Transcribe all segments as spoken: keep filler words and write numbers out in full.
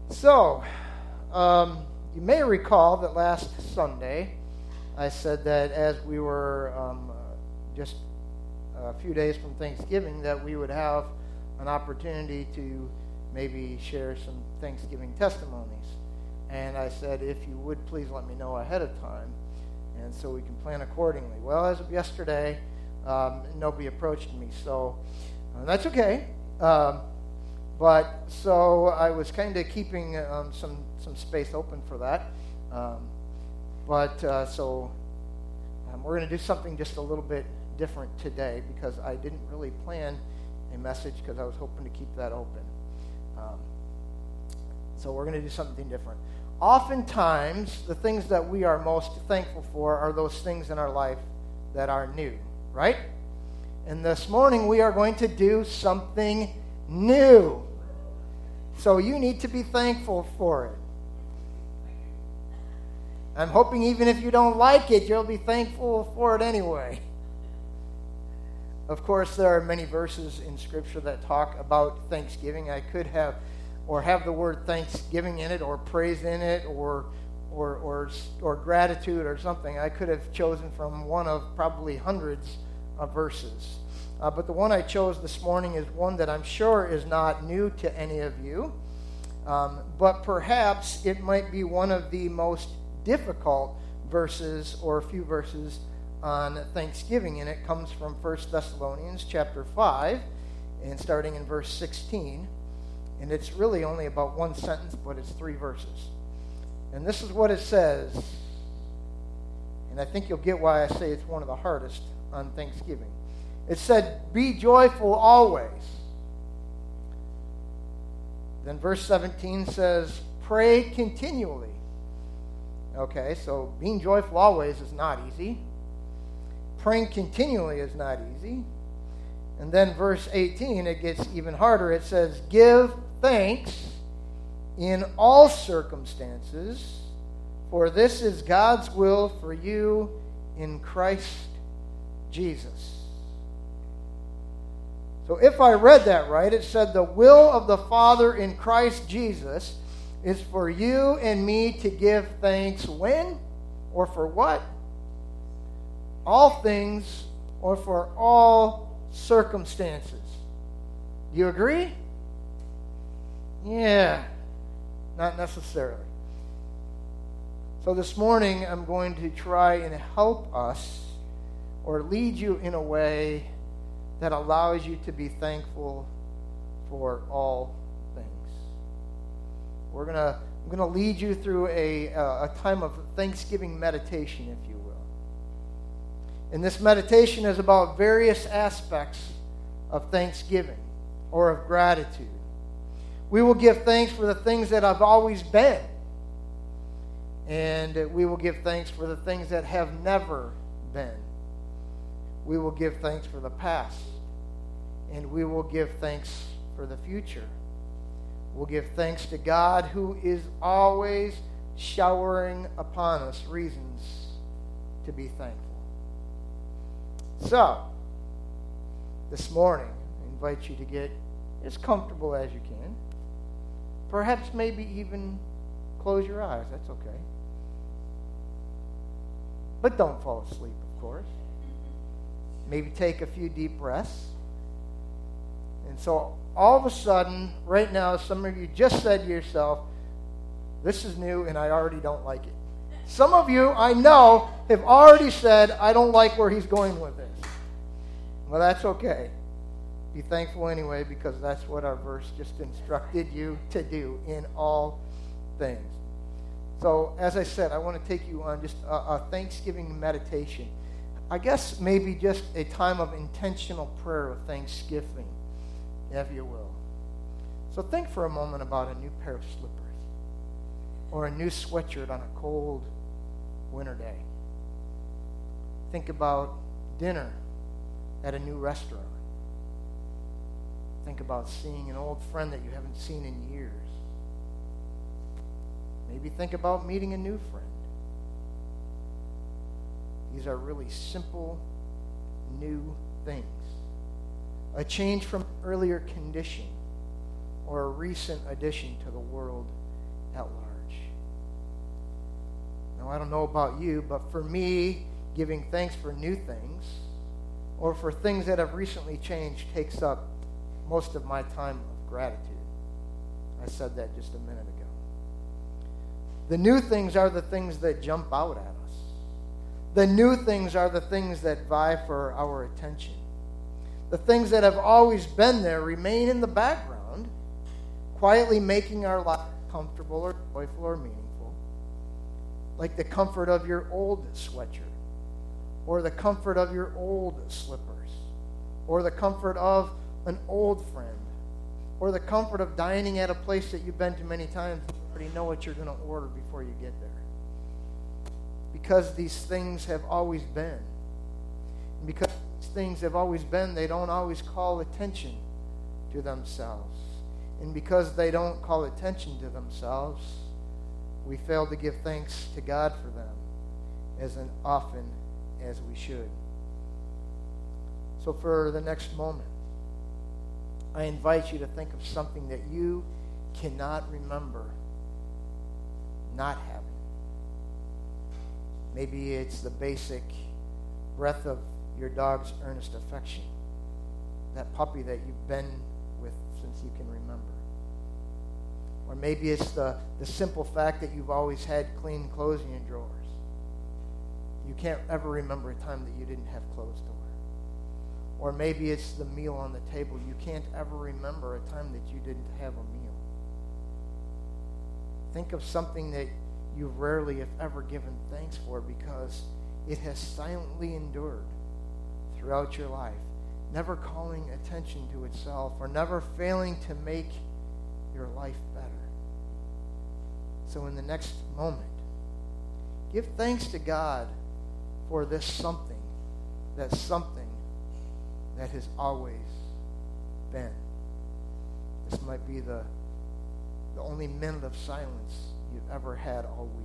So, um, you may recall that last Sunday I said that as we were um, uh, just a few days from Thanksgiving that we would have an opportunity to maybe share some Thanksgiving testimonies. And I said, if you would please let me know ahead of time, and so we can plan accordingly. Well, as of yesterday, um, nobody approached me, so uh, that's okay. Um, but so I was kind of keeping um, some some space open for that. Um, but uh, so um, we're going to do something just a little bit different today because I didn't really plan a message because I was hoping to keep that open. Um, so we're going to do something different. Oftentimes, the things that we are most thankful for are those things in our life that are new, right? And this morning, we are going to do something new. So you need to be thankful for it. I'm hoping even if you don't like it, you'll be thankful for it anyway. Of course, there are many verses in Scripture that talk about Thanksgiving. I could have, or have the word thanksgiving in it, or praise in it, or, or, or, or gratitude, or something. I could have chosen from one of probably hundreds of verses. Uh, but the one I chose this morning is one that I'm sure is not new to any of you. Um, but perhaps it might be one of the most difficult verses, or a few verses on Thanksgiving, and it comes from First Thessalonians chapter five, and starting in verse sixteen, and it's really only about one sentence, but it's three verses. And this is what it says, and I think you'll get why I say it's one of the hardest on Thanksgiving. It said, "Be joyful always." Then verse seventeen says, "Pray continually." Okay, so being joyful always is not easy. Praying continually is not easy. And then verse eighteen, it gets even harder. It says, "Give thanks in all circumstances, for this is God's will for you in Christ Jesus." So if I read that right, it said the will of the Father in Christ Jesus is for you and me to give thanks when or for what? All things or for all circumstances. Do you agree? Yeah, not necessarily. So this morning I'm going to try and help us or lead you in a way that allows you to be thankful for all things. We're gonna I'm gonna lead you through a a time of Thanksgiving meditation, if you will. And this meditation is about various aspects of Thanksgiving or of gratitude. We will give thanks for the things that have always been, and we will give thanks for the things that have never been. We will give thanks for the past, and we will give thanks for the future. We'll give thanks to God, who is always showering upon us reasons to be thankful. So, this morning, I invite you to get as comfortable as you can. Perhaps maybe even close your eyes. That's okay. But don't fall asleep, of course. Maybe take a few deep breaths. And so all of a sudden, right now, some of you just said to yourself, "This is new and I already don't like it." Some of you, I know, have already said, "I don't like where he's going with this." Well, that's okay. Be thankful anyway, because that's what our verse just instructed you to do in all things. So, as I said, I want to take you on just a, a Thanksgiving meditation. I guess maybe just a time of intentional prayer of thanksgiving, if you will. So think for a moment about a new pair of slippers or a new sweatshirt on a cold winter day. Think about dinner at a new restaurant. Think about seeing an old friend that you haven't seen in years. Maybe think about meeting a new friend. These are really simple, new things. A change from earlier condition or a recent addition to the world at large. Now, I don't know about you, but for me, giving thanks for new things or for things that have recently changed takes up most of my time of gratitude. I said that just a minute ago. The new things are the things that jump out at us. The new things are the things that vie for our attention. The things that have always been there remain in the background, quietly making our life comfortable or joyful or meaningful, like the comfort of your old sweatshirt, or the comfort of your old slippers, or the comfort of an old friend, or the comfort of dining at a place that you've been to many times and you already know what you're going to order before you get there. Because these things have always been. And because these things have always been, they don't always call attention to themselves. And because they don't call attention to themselves, we fail to give thanks to God for them as often as we should. So for the next moment, I invite you to think of something that you cannot remember not having. Maybe it's the basic breath of your dog's earnest affection, that puppy that you've been with since you can remember. Or maybe it's the, the simple fact that you've always had clean clothes in your drawers. You can't ever remember a time that you didn't have clothes to wear. Or maybe it's the meal on the table. You can't ever remember a time that you didn't have a meal. Think of something that you rarely, if ever, given thanks for because it has silently endured throughout your life, never calling attention to itself or never failing to make your life better. So in the next moment, give thanks to God for this something, that something that has always been. This might be the, the only minute of silence you've ever had all week.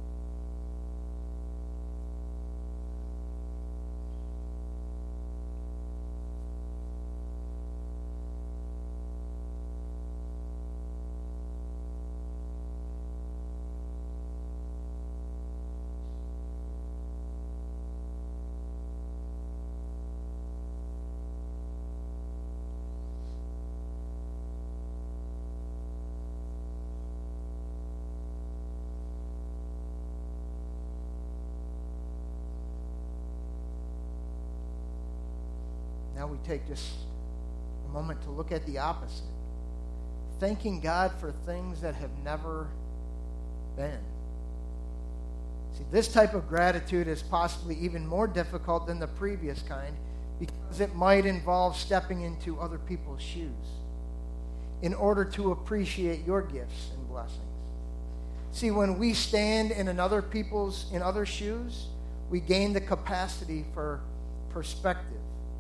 Now we take just a moment to look at the opposite. Thanking God for things that have never been. See, this type of gratitude is possibly even more difficult than the previous kind because it might involve stepping into other people's shoes in order to appreciate your gifts and blessings. See, when we stand in another people's, in other shoes, we gain the capacity for perspective.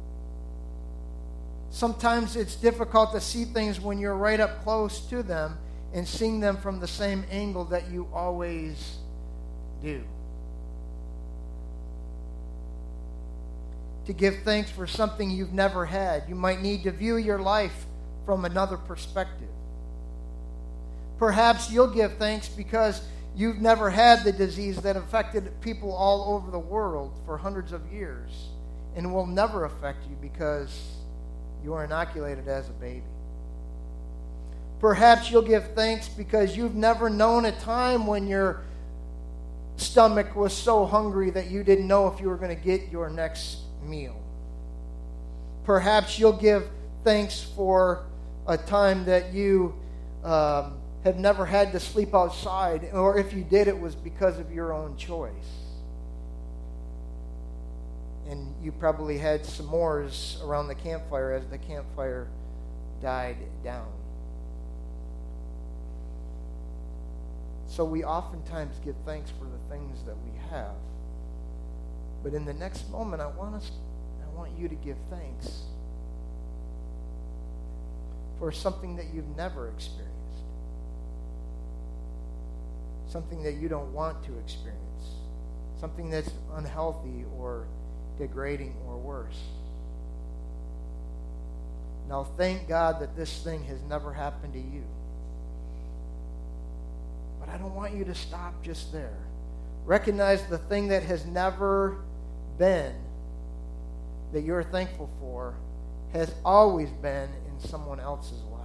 Sometimes it's difficult to see things when you're right up close to them and seeing them from the same angle that you always do. To give thanks for something you've never had, you might need to view your life from another perspective. Perhaps you'll give thanks because you've never had the disease that affected people all over the world for hundreds of years and will never affect you because you were inoculated as a baby. Perhaps you'll give thanks because you've never known a time when your stomach was so hungry that you didn't know if you were going to get your next meal. Perhaps you'll give thanks for a time that you um, have never had to sleep outside, or if you did, it was because of your own choice. And you probably had s'mores around the campfire as the campfire died down. So we oftentimes give thanks for the things that we have. But in the next moment, I want us, I want you to give thanks for something that you've never experienced. Something that you don't want to experience. Something that's unhealthy or degrading or worse. Now thank God that this thing has never happened to you. But I don't want you to stop just there. Recognize the thing that has never been that you're thankful for has always been in someone else's life.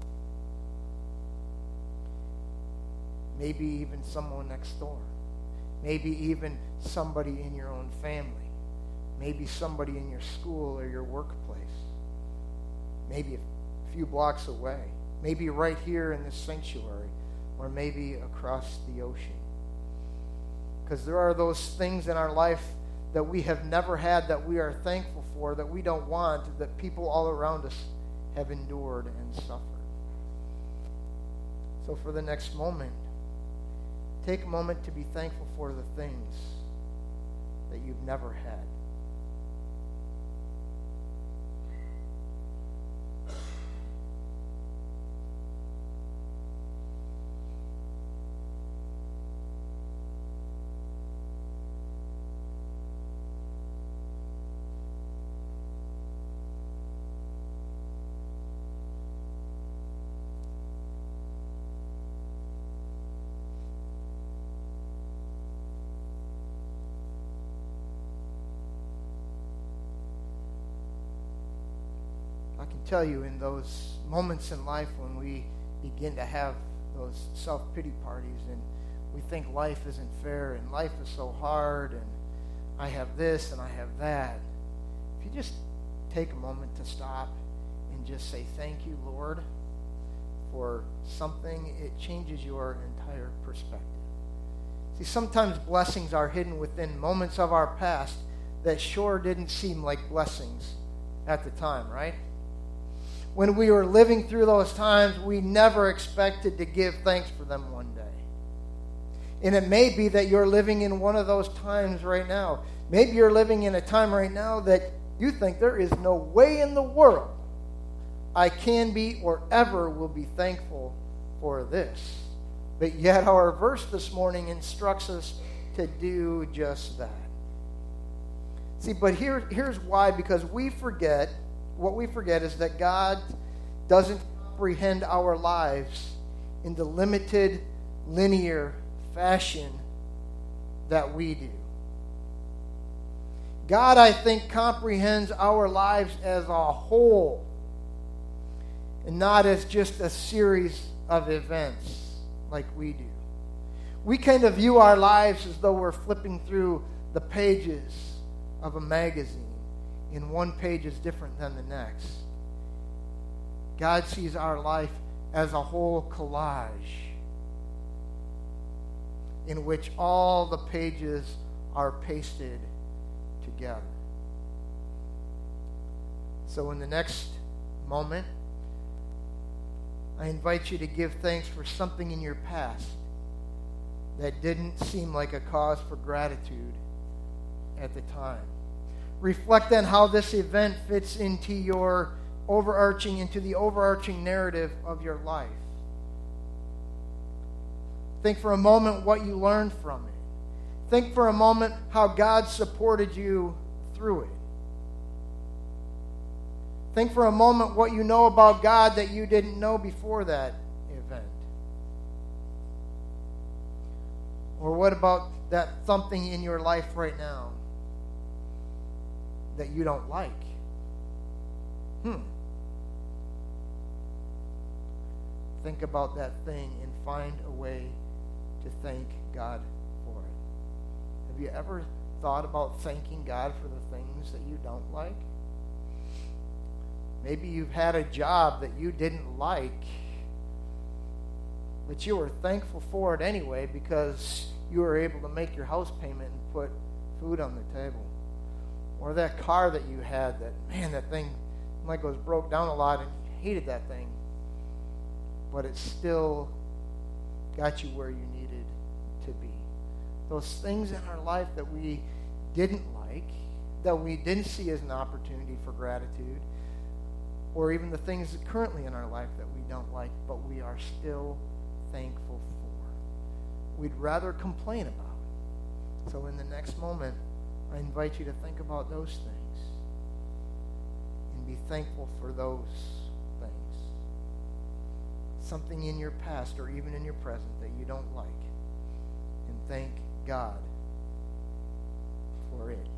Maybe even someone next door. Maybe even somebody in your own family. Maybe somebody in your school or your workplace. Maybe a few blocks away. Maybe right here in this sanctuary. Or maybe across the ocean. Because there are those things in our life that we have never had that we are thankful for, that we don't want, that people all around us have endured and suffered. So for the next moment, take a moment to be thankful for the things that you've never had. I can tell you in those moments in life when we begin to have those self-pity parties and we think life isn't fair and life is so hard and I have this and I have that. If you just take a moment to stop and just say, thank you, Lord, for something, it changes your entire perspective. See, sometimes blessings are hidden within moments of our past that sure didn't seem like blessings at the time, right? When we were living through those times, we never expected to give thanks for them one day. And it may be that you're living in one of those times right now. Maybe you're living in a time right now that you think there is no way in the world I can be or ever will be thankful for this. But yet our verse this morning instructs us to do just that. See, but here, here's why. Because we forget, what we forget is that God doesn't comprehend our lives in the limited, linear fashion that we do. God, I think, comprehends our lives as a whole and not as just a series of events like we do. We kind of view our lives as though we're flipping through the pages of a magazine, and one page is different than the next. God sees our life as a whole collage in which all the pages are pasted together. So in the next moment, I invite you to give thanks for something in your past that didn't seem like a cause for gratitude at the time. Reflect on how this event fits into your overarching, into the overarching narrative of your life. Think for a moment what you learned from it. Think for a moment how God supported you through it. Think for a moment what you know about God that you didn't know before that event. Or what about that something in your life right now that you don't like? Hmm. Think about that thing and find a way to thank God for it. Have you ever thought about thanking God for the things that you don't like? Maybe you've had a job that you didn't like, but you were thankful for it anyway because you were able to make your house payment and put food on the table. Or that car that you had that, man, that thing like was broke down a lot and you hated that thing, but it still got you where you needed to be. Those things in our life that we didn't like, that we didn't see as an opportunity for gratitude, or even the things that currently in our life that we don't like, but we are still thankful for. We'd rather complain about it. So in the next moment, I invite you to think about those things and be thankful for those things. something in your past or even in your present that you don't like, and thank God for it.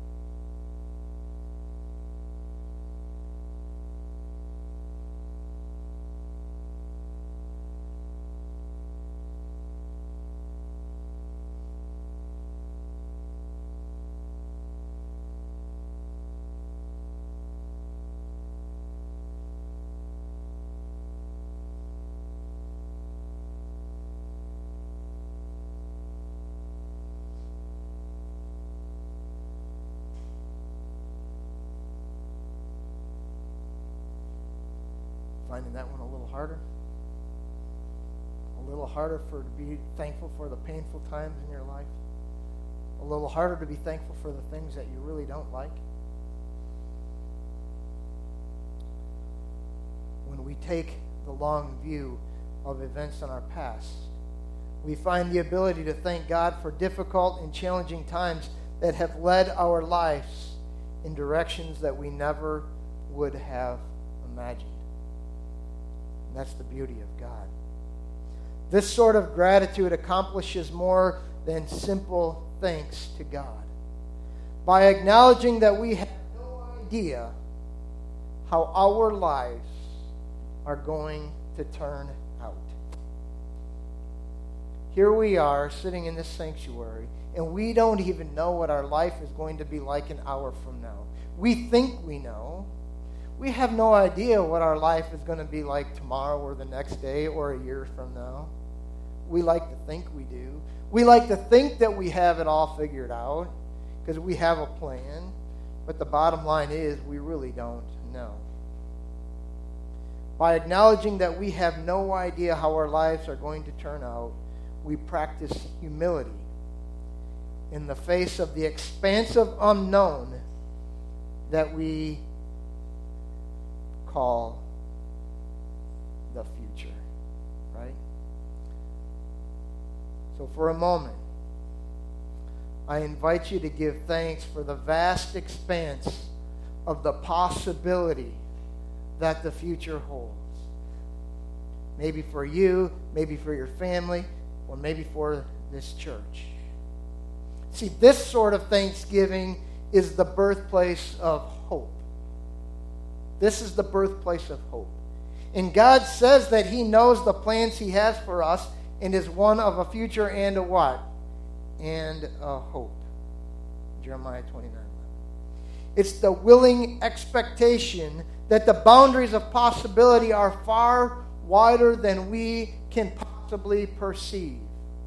Finding that one a little harder? A little harder for to be thankful for the painful times in your life? A little harder to be thankful for the things that you really don't like? When we take the long view of events in our past, we find the ability to thank God for difficult and challenging times that have led our lives in directions that we never would have imagined. That's the beauty of God. This sort of gratitude accomplishes more than simple thanks to God. By acknowledging that we have no idea how our lives are going to turn out. Here we are sitting in this sanctuary, and we don't even know what our life is going to be like an hour from now. We think we know. We have no idea what our life is going to be like tomorrow or the next day or a year from now. We like to think we do. We like to think that we have it all figured out because we have a plan. But the bottom line is we really don't know. By acknowledging that we have no idea how our lives are going to turn out, we practice humility in the face of the expansive unknown that we call the future, right? So for a moment, I invite you to give thanks for the vast expanse of the possibility that the future holds. Maybe for you, maybe for your family, or maybe for this church. See, this sort of thanksgiving is the birthplace of hope. This is the birthplace of hope. And God says that He knows the plans He has for us and is one of a future and a what? And a hope. Jeremiah twenty-nine eleven. It's the willing expectation that the boundaries of possibility are far wider than we can possibly perceive.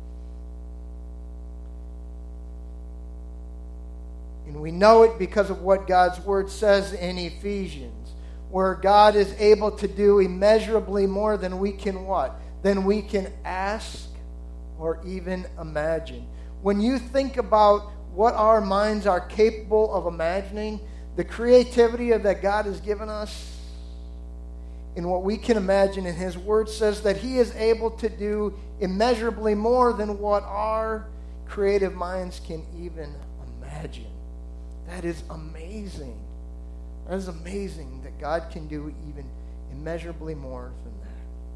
And we know it because of what God's Word says in Ephesians, where God is able to do immeasurably more than we can what? Than we can ask or even imagine. When you think about what our minds are capable of imagining, the creativity that God has given us, and what we can imagine, and His Word says that He is able to do immeasurably more than what our creative minds can even imagine. That is amazing. That is amazing that God can do even immeasurably more than that.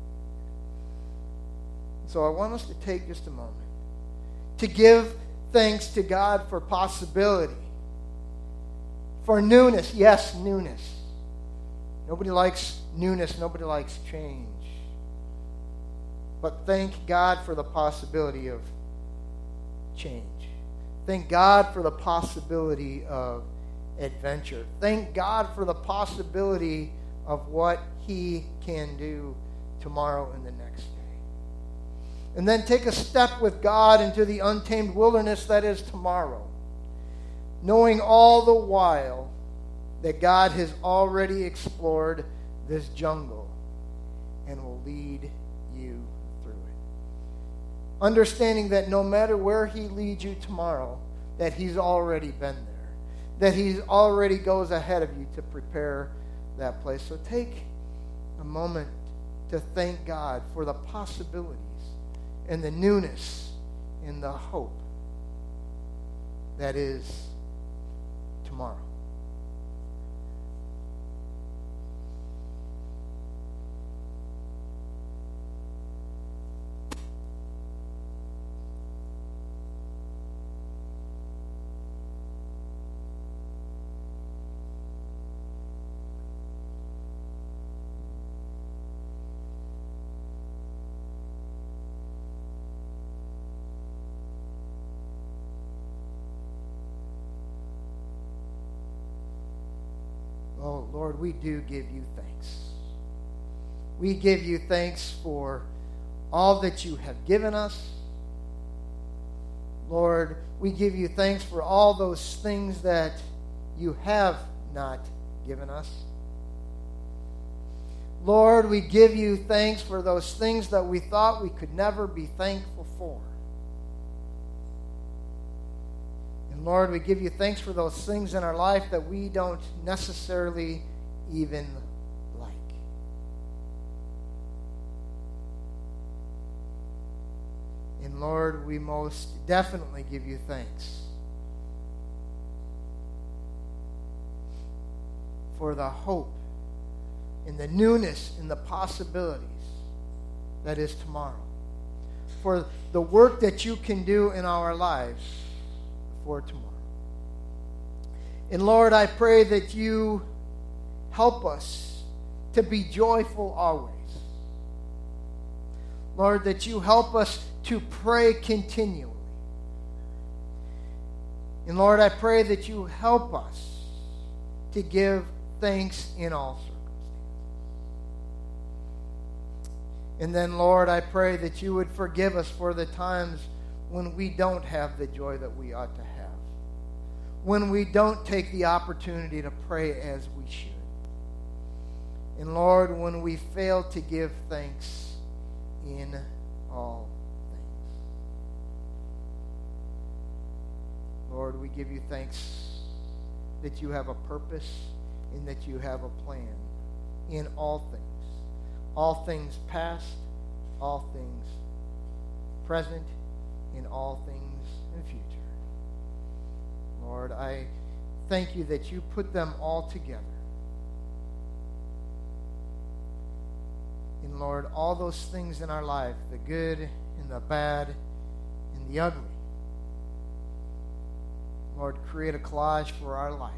So I want us to take just a moment to give thanks to God for possibility, for newness. Yes, newness. Nobody likes newness. Nobody likes change. But thank God for the possibility of change. Thank God for the possibility of adventure. Thank God for the possibility of what He can do tomorrow and the next day. And then take a step with God into the untamed wilderness that is tomorrow, knowing all the while that God has already explored this jungle and will lead you through it. Understanding that no matter where He leads you tomorrow, that He's already been there, that He already goes ahead of you to prepare that place. So take a moment to thank God for the possibilities and the newness and the hope that is tomorrow. Lord, we do give you thanks. We give you thanks for all that you have given us. Lord, we give you thanks for all those things that you have not given us. Lord, we give you thanks for those things that we thought we could never be thankful for. And Lord, we give you thanks for those things in our life that we don't necessarily even like. And Lord, we most definitely give you thanks for the hope and the newness and the possibilities that is tomorrow. For the work that you can do in our lives for tomorrow. And Lord, I pray that you help us to be joyful always. Lord, that you help us to pray continually. And Lord, I pray that you help us to give thanks in all circumstances. And then, Lord, I pray that you would forgive us for the times when we don't have the joy that we ought to have. When we don't take the opportunity to pray as we should. And Lord, when we fail to give thanks in all things. Lord, we give you thanks that you have a purpose and that you have a plan in all things. All things past, all things present, and all things in future. Lord, I thank you that you put them all together. And Lord, all those things in our life, the good and the bad and the ugly, Lord, create a collage for our life.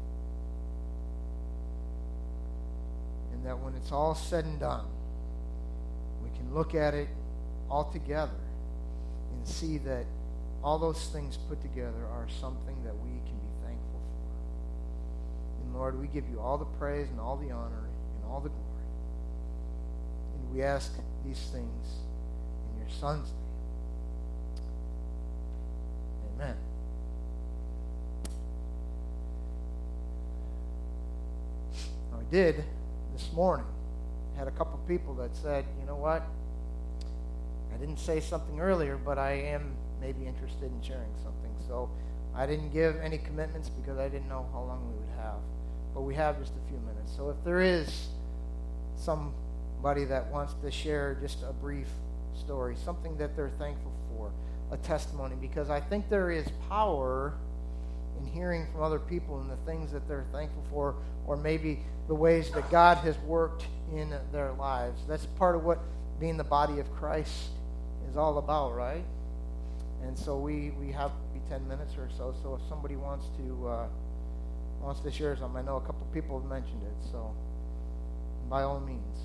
And that when it's all said and done, we can look at it all together and see that all those things put together are something that we can be thankful for. And Lord, we give you all the praise and all the honor and all the glory. And we ask these things in your Son's name. Amen. Now, I did this morning. I had a couple people that said, you know what? I didn't say something earlier, but I am maybe interested in sharing something. So I didn't give any commitments because I didn't know how long we would have. But we have just a few minutes. So if there is somebody that wants to share just a brief story, something that they're thankful for, a testimony, because I think there is power in hearing from other people and the things that they're thankful for, or maybe the ways that God has worked in their lives. That's part of what being the body of Christ is all about, right? And so we, we have maybe ten minutes or so. So if somebody wants to uh, wants to share something, I know a couple people have mentioned it. So by all means.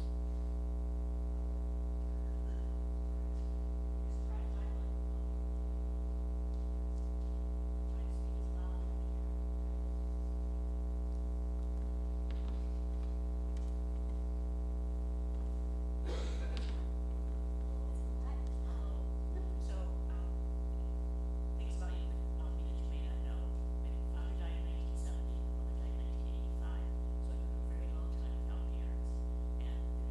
Nineteen seventy, my mother died in nineteen eighty-five, so I grew up a very long time without parents. And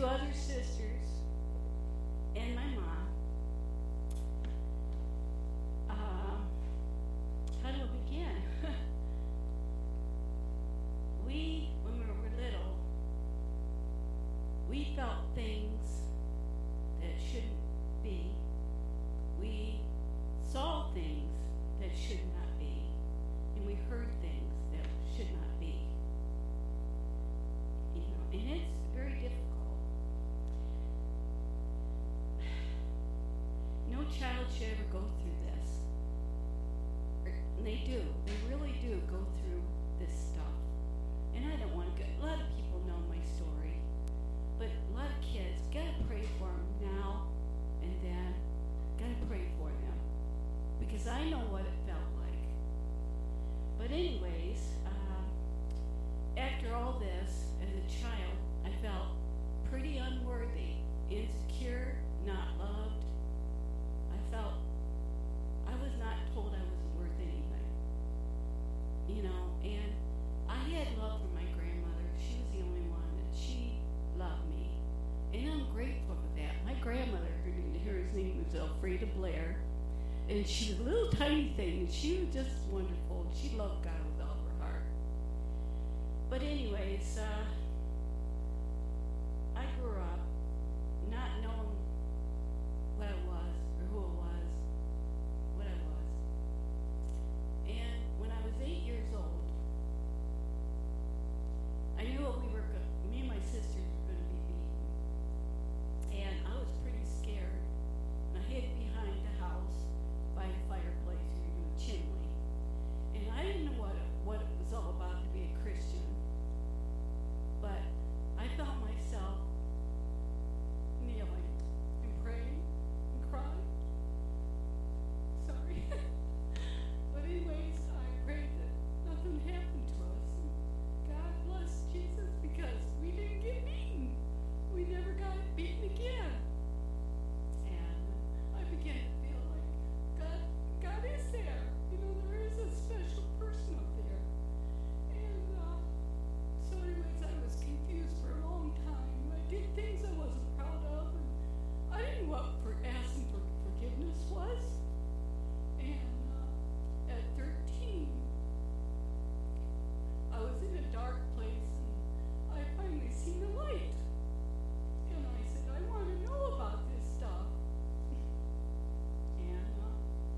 two other sisters, and my mom. Uh, how do I begin? we, when we were little, we felt things that shouldn't be. We saw things that should not be. And we heard things that should not be. You know, and it's very difficult. No child should ever go through this. And they do. They really do go through this stuff. And I don't want to go. A lot of people know my story. But a lot of kids, gotta pray for them now and then. Gotta pray for them. Because I know what it felt like. But anyways, uh, after all this, as a child, I felt pretty unworthy, insecure, not loved. I felt I was not told I wasn't worth anything. You know, and I had love for my grandmother. She was the only one that she loved me. And I'm grateful for that. My grandmother, her, her name was Elfrida Blair. And she was a little tiny thing, and she was just wonderful. She loved God with all her heart. But anyways, uh, I grew up not knowing what I was, or who I was, what I was. And when I was eight years old, I knew what we were going to, me and my sisters were going to be beaten. And I was pretty scared. And I hid behind the house by the fireplace, we were doing chimney. And I didn't know what it, what it was all about to be a Christian. But I found myself kneeling and praying and crying. Sorry. But anyways, I prayed that nothing happened to us. And God bless Jesus, because we didn't get beaten. We never got beaten again. And I began to feel like God, God is there. You know, there is a special person up there. And uh, so anyways, I was confused for a long time. I did things I wasn't proud of, and I didn't know what for asking for forgiveness was. And uh, at thirteen, I was in a dark place, and I finally seen the light. And I said, I want to know about this stuff. And uh,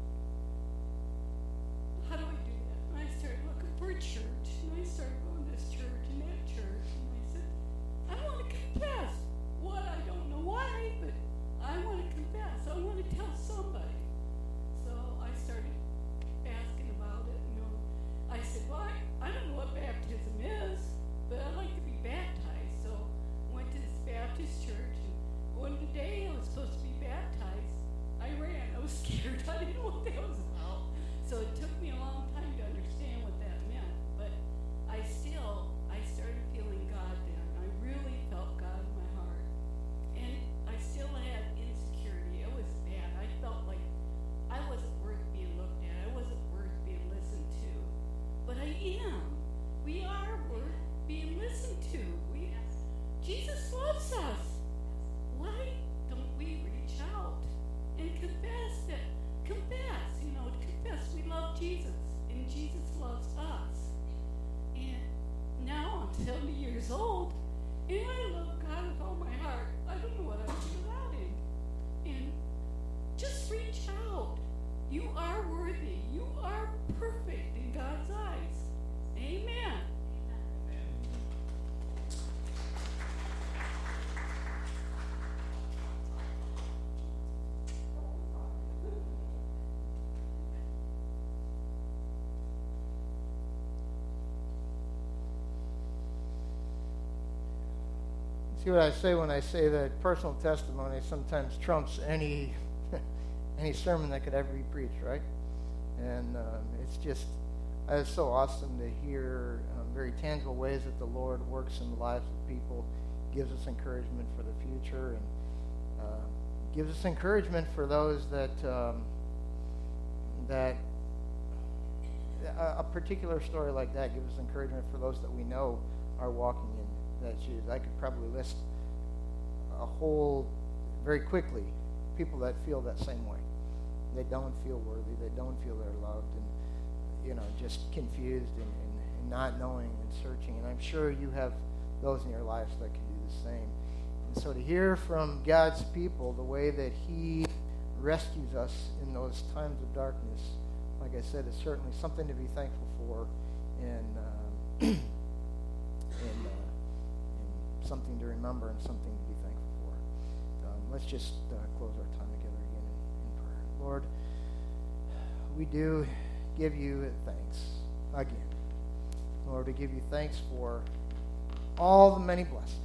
how do I do that? And I started looking for a church, and I started going to this church and that church, and I said, I want to confess. What? I don't know why, but I want to confess. I want to tell somebody. So I started asking about it. You know, I said, well, I, I don't know what baptism is, but I'd like to be baptized. So I went to this Baptist church, and one day I was supposed to be baptized. I ran. I was scared. I didn't know what that was about. So it took me a long time to understand what that meant. But I still, I started feeling God then. I really felt God in my heart. And I still had insecurity. It was bad. I felt like I wasn't worth being looked at. I wasn't worth being listened to. But I am. We are worth being listened to. We, Jesus loves us. Why don't we reach out and confess that, confess, you know, confess we love Jesus and Jesus loves us. And now I'm seventy years old and I love God with all my heart. I don't know what I'd do without him. And just reach out. You are worthy. You are perfect in God's eyes. Amen. See what I say when I say that personal testimony sometimes trumps any any sermon that could ever be preached, right? And um, it's just, uh, it's so awesome to hear um, very tangible ways that the Lord works in the lives of people, gives us encouragement for the future, and uh, gives us encouragement for those that um, that a, a particular story like that gives us encouragement for those that we know are walking in that shoes. I could probably list a whole, very quickly, people that feel that same way. They don't feel worthy. They don't feel they're loved, and you know, just confused and, and, and not knowing and searching. And I'm sure you have those in your lives that can do the same. And so to hear from God's people the way that He rescues us in those times of darkness, like I said, is certainly something to be thankful for, and uh, and, uh, and something to remember and something to be thankful for. Um, let's just uh, close our time together again in, in prayer. Lord, we do give you thanks again. Lord, we give you thanks for all the many blessings.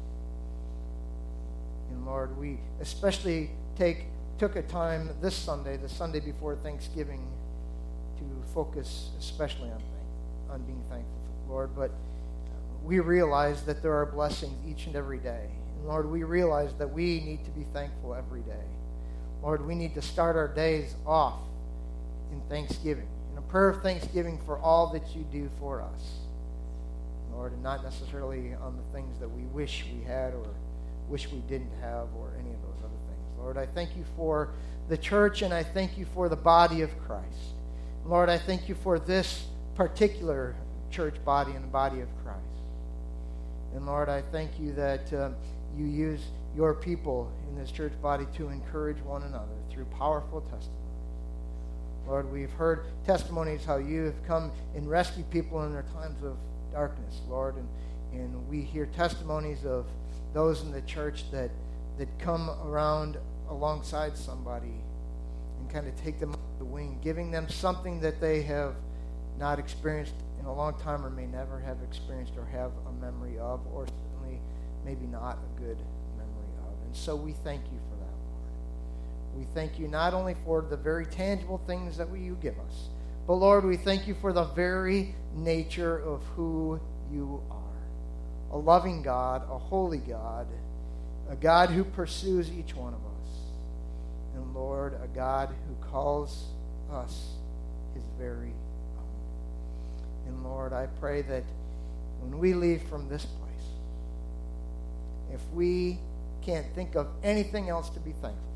And Lord, we especially take took a time this Sunday, the Sunday before Thanksgiving, to focus especially on thank, on being thankful, Lord. But we realize that there are blessings each and every day. And Lord, we realize that we need to be thankful every day. Lord, we need to start our days off in thanksgiving, in a prayer of thanksgiving for all that you do for us, Lord, and not necessarily on the things that we wish we had or wish we didn't have or any of those other things. Lord, I thank you for the church, and I thank you for the body of Christ. Lord, I thank you for this particular church body and the body of Christ. And Lord, I thank you that uh, you use your people in this church body to encourage one another through powerful testimonies. Lord, we've heard testimonies how you have come and rescued people in their times of darkness, Lord, and, and we hear testimonies of those in the church that, that come around alongside somebody and kind of take them under the wing, giving them something that they have not experienced in a long time or may never have experienced or have a memory of, or certainly maybe not a good memory of. And so we thank you for that, Lord. We thank you not only for the very tangible things that you give us, but Lord, we thank you for the very nature of who you are. A loving God, a holy God, a God who pursues each one of us. And Lord, a God who calls us his very own. And Lord, I pray that when we leave from this place, if we can't think of anything else to be thankful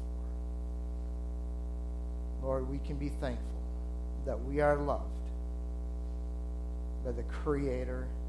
for, Lord, we can be thankful that we are loved by the Creator